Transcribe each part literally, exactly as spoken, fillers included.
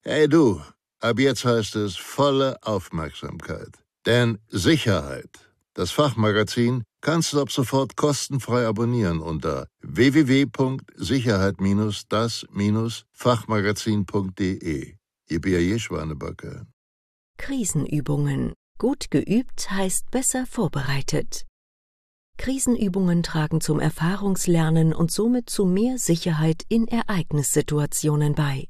Hey du, ab jetzt heißt es volle Aufmerksamkeit. Denn Sicherheit, das Fachmagazin, kannst du ab sofort kostenfrei abonnieren unter w w w punkt sicherheit das Fachmagazin punkt de. Ihr Bier je Schwanebacke. Krisenübungen. Gut geübt heißt besser vorbereitet. Krisenübungen tragen zum Erfahrungslernen und somit zu mehr Sicherheit in Ereignissituationen bei.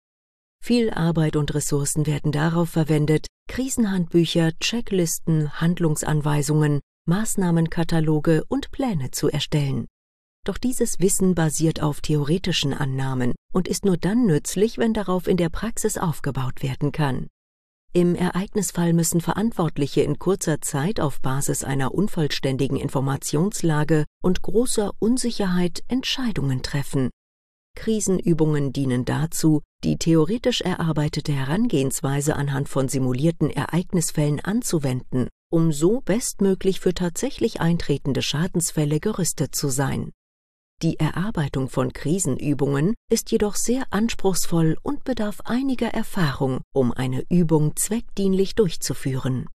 Viel Arbeit und Ressourcen werden darauf verwendet, Krisenhandbücher, Checklisten, Handlungsanweisungen, Maßnahmenkataloge und Pläne zu erstellen. Doch dieses Wissen basiert auf theoretischen Annahmen und ist nur dann nützlich, wenn darauf in der Praxis aufgebaut werden kann. Im Ereignisfall müssen Verantwortliche in kurzer Zeit auf Basis einer unvollständigen Informationslage und großer Unsicherheit Entscheidungen treffen. Krisenübungen dienen dazu, die theoretisch erarbeitete Herangehensweise anhand von simulierten Ereignisfällen anzuwenden, um so bestmöglich für tatsächlich eintretende Schadensfälle gerüstet zu sein. Die Erarbeitung von Krisenübungen ist jedoch sehr anspruchsvoll und bedarf einiger Erfahrung, um eine Übung zweckdienlich durchzuführen.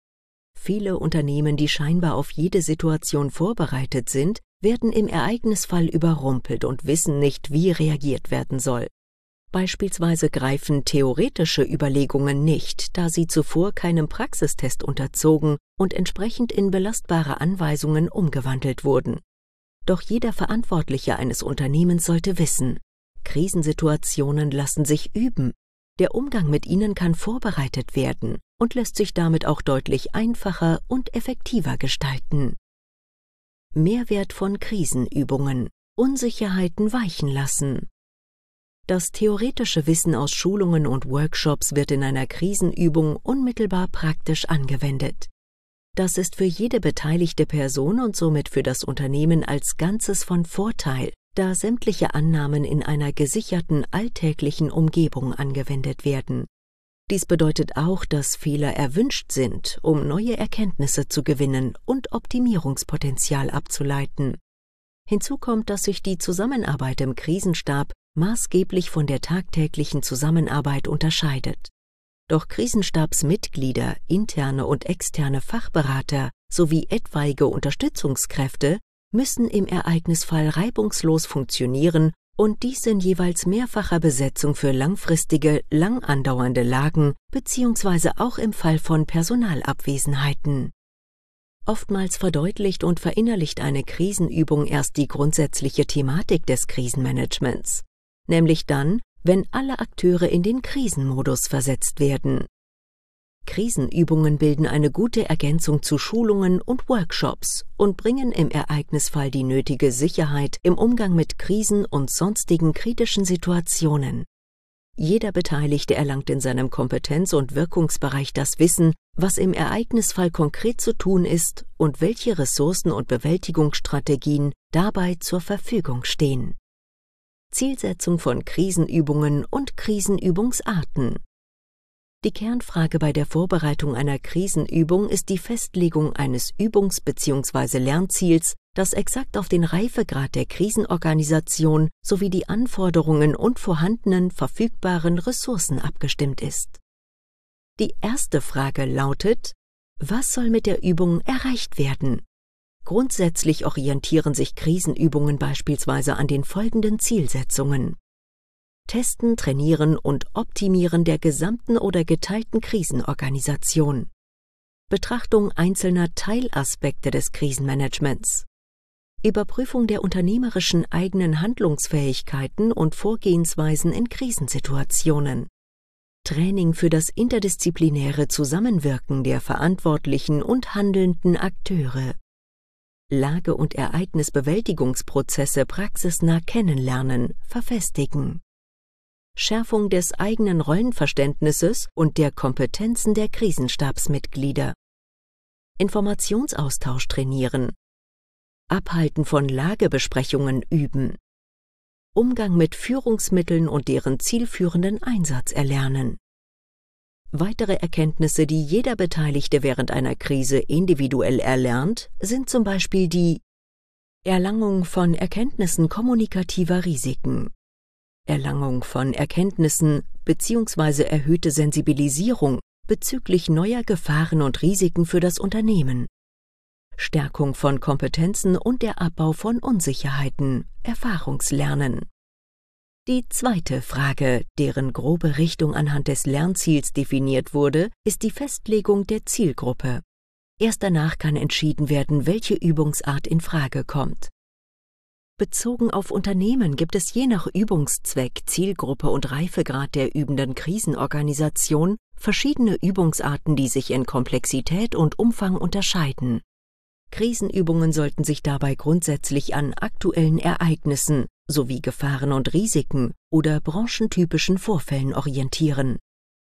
Viele Unternehmen, die scheinbar auf jede Situation vorbereitet sind, werden im Ereignisfall überrumpelt und wissen nicht, wie reagiert werden soll. Beispielsweise greifen theoretische Überlegungen nicht, da sie zuvor keinem Praxistest unterzogen und entsprechend in belastbare Anweisungen umgewandelt wurden. Doch jeder Verantwortliche eines Unternehmens sollte wissen, Krisensituationen lassen sich üben. Der Umgang mit ihnen kann vorbereitet werden und lässt sich damit auch deutlich einfacher und effektiver gestalten. Mehrwert von Krisenübungen: Unsicherheiten weichen lassen. Das theoretische Wissen aus Schulungen und Workshops wird in einer Krisenübung unmittelbar praktisch angewendet. Das ist für jede beteiligte Person und somit für das Unternehmen als Ganzes von Vorteil, da sämtliche Annahmen in einer gesicherten alltäglichen Umgebung angewendet werden. Dies bedeutet auch, dass Fehler erwünscht sind, um neue Erkenntnisse zu gewinnen und Optimierungspotenzial abzuleiten. Hinzu kommt, dass sich die Zusammenarbeit im Krisenstab maßgeblich von der tagtäglichen Zusammenarbeit unterscheidet. Doch Krisenstabsmitglieder, interne und externe Fachberater sowie etwaige Unterstützungskräfte müssen im Ereignisfall reibungslos funktionieren und dies in jeweils mehrfacher Besetzung für langfristige, lang andauernde Lagen bzw. auch im Fall von Personalabwesenheiten. Oftmals verdeutlicht und verinnerlicht eine Krisenübung erst die grundsätzliche Thematik des Krisenmanagements, nämlich dann, wenn alle Akteure in den Krisenmodus versetzt werden. Krisenübungen bilden eine gute Ergänzung zu Schulungen und Workshops und bringen im Ereignisfall die nötige Sicherheit im Umgang mit Krisen und sonstigen kritischen Situationen. Jeder Beteiligte erlangt in seinem Kompetenz- und Wirkungsbereich das Wissen, was im Ereignisfall konkret zu tun ist und welche Ressourcen und Bewältigungsstrategien dabei zur Verfügung stehen. Zielsetzung von Krisenübungen und Krisenübungsarten. Die Kernfrage bei der Vorbereitung einer Krisenübung ist die Festlegung eines Übungs- bzw. Lernziels, das exakt auf den Reifegrad der Krisenorganisation sowie die Anforderungen und vorhandenen verfügbaren Ressourcen abgestimmt ist. Die erste Frage lautet: Was soll mit der Übung erreicht werden? Grundsätzlich orientieren sich Krisenübungen beispielsweise an den folgenden Zielsetzungen: Testen, Trainieren und Optimieren der gesamten oder geteilten Krisenorganisation. Betrachtung einzelner Teilaspekte des Krisenmanagements. Überprüfung der unternehmerischen eigenen Handlungsfähigkeiten und Vorgehensweisen in Krisensituationen. Training für das interdisziplinäre Zusammenwirken der verantwortlichen und handelnden Akteure. Lage- und Ereignisbewältigungsprozesse praxisnah kennenlernen, verfestigen. Schärfung des eigenen Rollenverständnisses und der Kompetenzen der Krisenstabsmitglieder. Informationsaustausch trainieren. Abhalten von Lagebesprechungen üben. Umgang mit Führungsmitteln und deren zielführenden Einsatz erlernen. Weitere Erkenntnisse, die jeder Beteiligte während einer Krise individuell erlernt, sind zum Beispiel die Erlangung von Erkenntnissen kommunikativer Risiken, Erlangung von Erkenntnissen bzw. erhöhte Sensibilisierung bezüglich neuer Gefahren und Risiken für das Unternehmen, Stärkung von Kompetenzen und der Abbau von Unsicherheiten, Erfahrungslernen. Die zweite Frage, deren grobe Richtung anhand des Lernziels definiert wurde, ist die Festlegung der Zielgruppe. Erst danach kann entschieden werden, welche Übungsart in Frage kommt. Bezogen auf Unternehmen gibt es je nach Übungszweck, Zielgruppe und Reifegrad der übenden Krisenorganisation verschiedene Übungsarten, die sich in Komplexität und Umfang unterscheiden. Krisenübungen sollten sich dabei grundsätzlich an aktuellen Ereignissen sowie Gefahren und Risiken oder branchentypischen Vorfällen orientieren.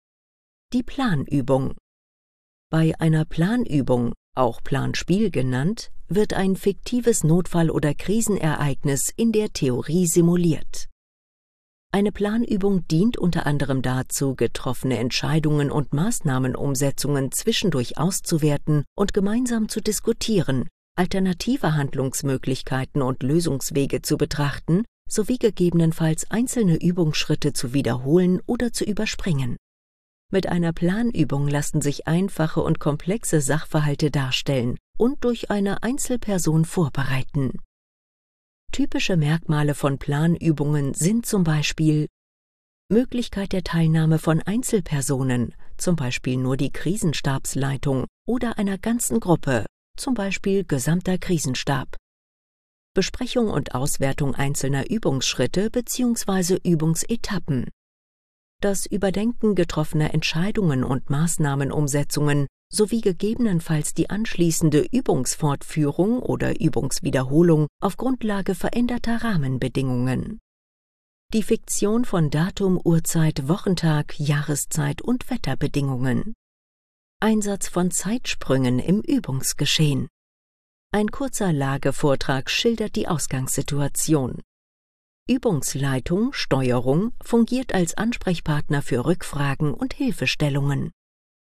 Die Planübung. Bei einer Planübung, auch Planspiel genannt, wird ein fiktives Notfall- oder Krisenereignis in der Theorie simuliert. Eine Planübung dient unter anderem dazu, getroffene Entscheidungen und Maßnahmenumsetzungen zwischendurch auszuwerten und gemeinsam zu diskutieren, alternative Handlungsmöglichkeiten und Lösungswege zu betrachten, sowie gegebenenfalls einzelne Übungsschritte zu wiederholen oder zu überspringen. Mit einer Planübung lassen sich einfache und komplexe Sachverhalte darstellen und durch eine Einzelperson vorbereiten. Typische Merkmale von Planübungen sind zum Beispiel Möglichkeit der Teilnahme von Einzelpersonen, zum Beispiel nur die Krisenstabsleitung, oder einer ganzen Gruppe, zum Beispiel gesamter Krisenstab. Besprechung und Auswertung einzelner Übungsschritte bzw. Übungsetappen. Das Überdenken getroffener Entscheidungen und Maßnahmenumsetzungen sowie gegebenenfalls die anschließende Übungsfortführung oder Übungswiederholung auf Grundlage veränderter Rahmenbedingungen. Die Fiktion von Datum, Uhrzeit, Wochentag, Jahreszeit und Wetterbedingungen. Einsatz von Zeitsprüngen im Übungsgeschehen. Ein kurzer Lagevortrag schildert die Ausgangssituation. Übungsleitung, Steuerung fungiert als Ansprechpartner für Rückfragen und Hilfestellungen.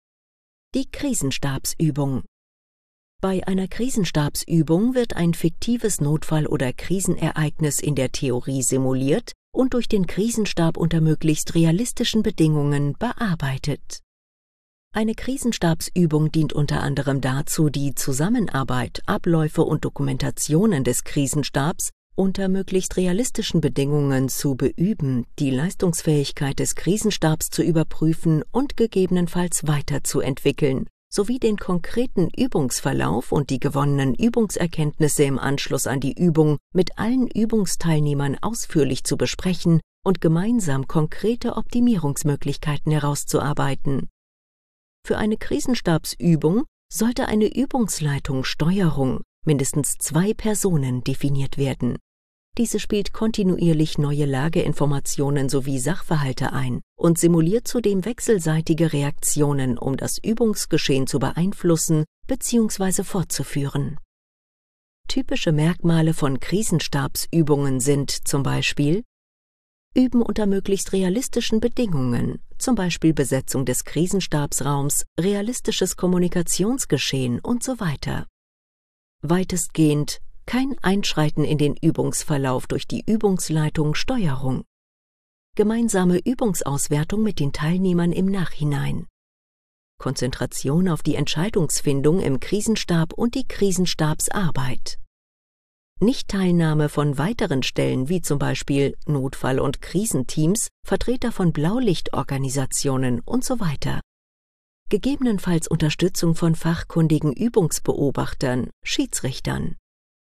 Die Krisenstabsübung. Bei einer Krisenstabsübung wird ein fiktives Notfall- oder Krisenereignis in der Theorie simuliert und durch den Krisenstab unter möglichst realistischen Bedingungen bearbeitet. Eine Krisenstabsübung dient unter anderem dazu, die Zusammenarbeit, Abläufe und Dokumentationen des Krisenstabs unter möglichst realistischen Bedingungen zu beüben, die Leistungsfähigkeit des Krisenstabs zu überprüfen und gegebenenfalls weiterzuentwickeln, sowie den konkreten Übungsverlauf und die gewonnenen Übungserkenntnisse im Anschluss an die Übung mit allen Übungsteilnehmern ausführlich zu besprechen und gemeinsam konkrete Optimierungsmöglichkeiten herauszuarbeiten. Für eine Krisenstabsübung sollte eine Übungsleitung Steuerung mindestens zwei Personen definiert werden. Diese spielt kontinuierlich neue Lageinformationen sowie Sachverhalte ein und simuliert zudem wechselseitige Reaktionen, um das Übungsgeschehen zu beeinflussen bzw. fortzuführen. Typische Merkmale von Krisenstabsübungen sind zum Beispiel Üben unter möglichst realistischen Bedingungen, zum Beispiel Besetzung des Krisenstabsraums, realistisches Kommunikationsgeschehen und so weiter. Weitestgehend kein Einschreiten in den Übungsverlauf durch die Übungsleitung Steuerung. Gemeinsame Übungsauswertung mit den Teilnehmern im Nachhinein. Konzentration auf die Entscheidungsfindung im Krisenstab und die Krisenstabsarbeit. Nichtteilnahme von weiteren Stellen wie zum Beispiel Notfall- und Krisenteams, Vertreter von Blaulichtorganisationen und so weiter. Gegebenenfalls Unterstützung von fachkundigen Übungsbeobachtern, Schiedsrichtern.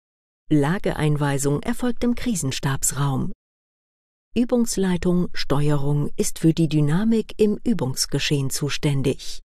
Lageeinweisung erfolgt im Krisenstabsraum. Übungsleitung, Steuerung ist für die Dynamik im Übungsgeschehen zuständig.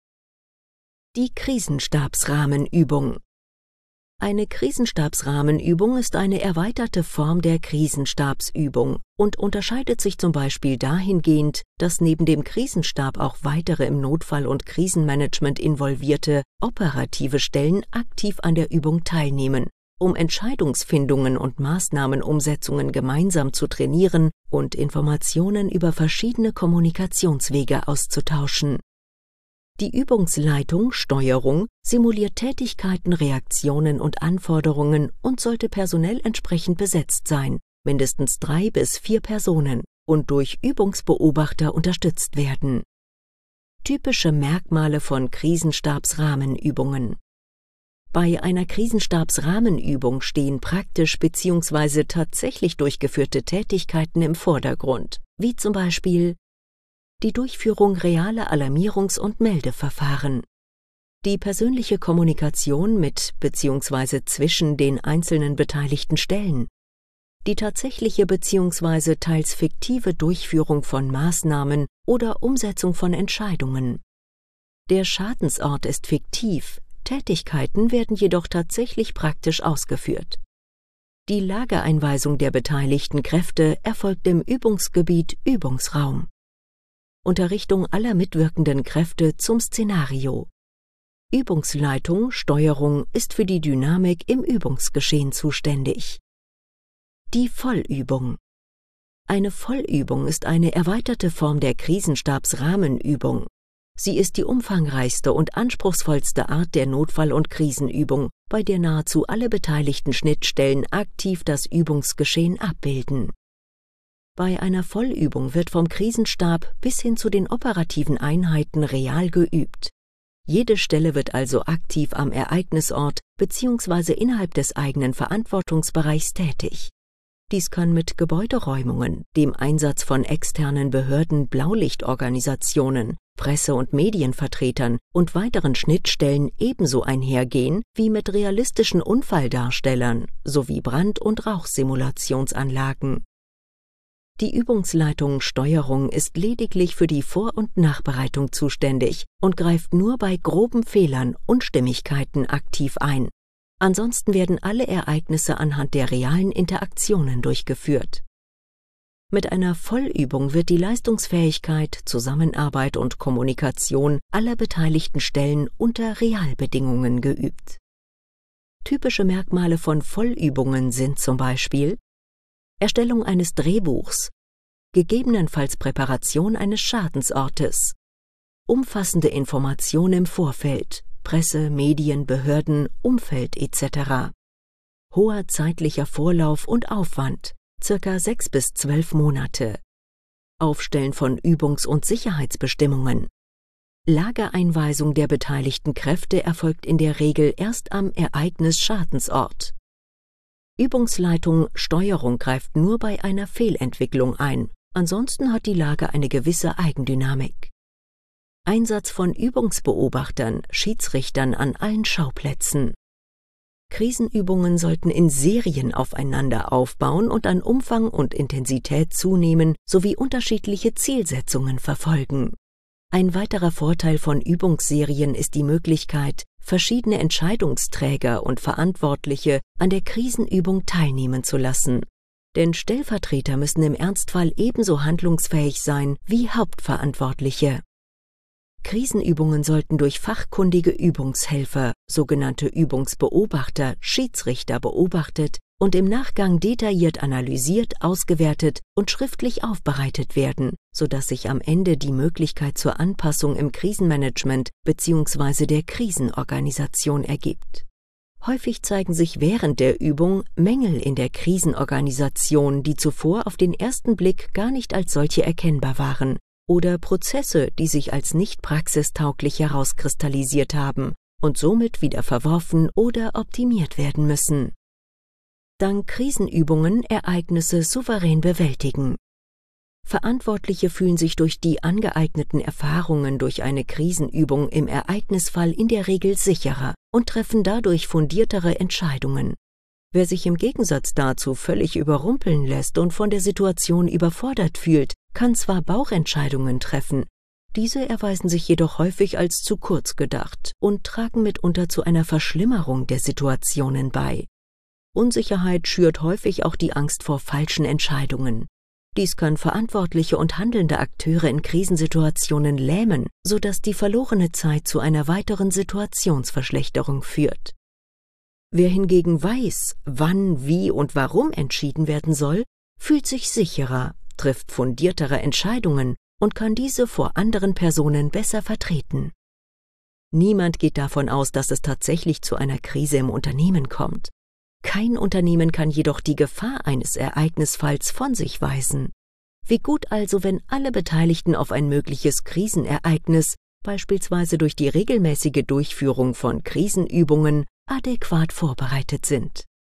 Die Krisenstabsrahmenübung. Eine Krisenstabsrahmenübung ist eine erweiterte Form der Krisenstabsübung und unterscheidet sich zum Beispiel dahingehend, dass neben dem Krisenstab auch weitere im Notfall- und Krisenmanagement involvierte operative Stellen aktiv an der Übung teilnehmen, um Entscheidungsfindungen und Maßnahmenumsetzungen gemeinsam zu trainieren und Informationen über verschiedene Kommunikationswege auszutauschen. Die Übungsleitung, Steuerung, simuliert Tätigkeiten, Reaktionen und Anforderungen und sollte personell entsprechend besetzt sein, mindestens drei bis vier Personen, und durch Übungsbeobachter unterstützt werden. Typische Merkmale von Krisenstabsrahmenübungen. Bei einer Krisenstabsrahmenübung stehen praktisch bzw. tatsächlich durchgeführte Tätigkeiten im Vordergrund, wie zum Beispiel die Durchführung realer Alarmierungs- und Meldeverfahren, die persönliche Kommunikation mit bzw. zwischen den einzelnen beteiligten Stellen, die tatsächliche bzw. teils fiktive Durchführung von Maßnahmen oder Umsetzung von Entscheidungen. Der Schadensort ist fiktiv, Tätigkeiten werden jedoch tatsächlich praktisch ausgeführt. Die Lageeinweisung der beteiligten Kräfte erfolgt im Übungsgebiet Übungsraum. Unterrichtung aller mitwirkenden Kräfte zum Szenario. Übungsleitung, Steuerung ist für die Dynamik im Übungsgeschehen zuständig. Die Vollübung. Eine Vollübung ist eine erweiterte Form der Krisenstabsrahmenübung. Sie ist die umfangreichste und anspruchsvollste Art der Notfall- und Krisenübung, bei der nahezu alle beteiligten Schnittstellen aktiv das Übungsgeschehen abbilden. Bei einer Vollübung wird vom Krisenstab bis hin zu den operativen Einheiten real geübt. Jede Stelle wird also aktiv am Ereignisort bzw. innerhalb des eigenen Verantwortungsbereichs tätig. Dies kann mit Gebäuderäumungen, dem Einsatz von externen Behörden, Blaulichtorganisationen, Presse- und Medienvertretern und weiteren Schnittstellen ebenso einhergehen wie mit realistischen Unfalldarstellern sowie Brand- und Rauchsimulationsanlagen. Die Übungsleitung Steuerung ist lediglich für die Vor- und Nachbereitung zuständig und greift nur bei groben Fehlern, Unstimmigkeiten aktiv ein. Ansonsten werden alle Ereignisse anhand der realen Interaktionen durchgeführt. Mit einer Vollübung wird die Leistungsfähigkeit, Zusammenarbeit und Kommunikation aller beteiligten Stellen unter Realbedingungen geübt. Typische Merkmale von Vollübungen sind zum Beispiel Erstellung eines Drehbuchs, gegebenenfalls Präparation eines Schadensortes, umfassende Information im Vorfeld, Presse, Medien, Behörden, Umfeld et cetera. Hoher zeitlicher Vorlauf und Aufwand, circa sechs bis zwölf Monate. Aufstellen von Übungs- und Sicherheitsbestimmungen. Lagereinweisung der beteiligten Kräfte erfolgt in der Regel erst am Ereignis-Schadensort. Übungsleitung Steuerung greift nur bei einer Fehlentwicklung ein, ansonsten hat die Lage eine gewisse Eigendynamik. Einsatz von Übungsbeobachtern, Schiedsrichtern an allen Schauplätzen. Krisenübungen sollten in Serien aufeinander aufbauen und an Umfang und Intensität zunehmen sowie unterschiedliche Zielsetzungen verfolgen. Ein weiterer Vorteil von Übungsserien ist die Möglichkeit, verschiedene Entscheidungsträger und Verantwortliche an der Krisenübung teilnehmen zu lassen. Denn Stellvertreter müssen im Ernstfall ebenso handlungsfähig sein wie Hauptverantwortliche. Krisenübungen sollten durch fachkundige Übungshelfer, sogenannte Übungsbeobachter, Schiedsrichter beobachtet und im Nachgang detailliert analysiert, ausgewertet und schriftlich aufbereitet werden, sodass sich am Ende die Möglichkeit zur Anpassung im Krisenmanagement bzw. der Krisenorganisation ergibt. Häufig zeigen sich während der Übung Mängel in der Krisenorganisation, die zuvor auf den ersten Blick gar nicht als solche erkennbar waren, oder Prozesse, die sich als nicht praxistauglich herauskristallisiert haben und somit wieder verworfen oder optimiert werden müssen. Dank Krisenübungen Ereignisse souverän bewältigen. Verantwortliche fühlen sich durch die angeeigneten Erfahrungen durch eine Krisenübung im Ereignisfall in der Regel sicherer und treffen dadurch fundiertere Entscheidungen. Wer sich im Gegensatz dazu völlig überrumpeln lässt und von der Situation überfordert fühlt, kann zwar Bauchentscheidungen treffen, diese erweisen sich jedoch häufig als zu kurz gedacht und tragen mitunter zu einer Verschlimmerung der Situationen bei. Unsicherheit schürt häufig auch die Angst vor falschen Entscheidungen. Dies kann verantwortliche und handelnde Akteure in Krisensituationen lähmen, sodass die verlorene Zeit zu einer weiteren Situationsverschlechterung führt. Wer hingegen weiß, wann, wie und warum entschieden werden soll, fühlt sich sicherer, trifft fundiertere Entscheidungen und kann diese vor anderen Personen besser vertreten. Niemand geht davon aus, dass es tatsächlich zu einer Krise im Unternehmen kommt. Kein Unternehmen kann jedoch die Gefahr eines Ereignisfalls von sich weisen. Wie gut also, wenn alle Beteiligten auf ein mögliches Krisenereignis, beispielsweise durch die regelmäßige Durchführung von Krisenübungen, adäquat vorbereitet sind.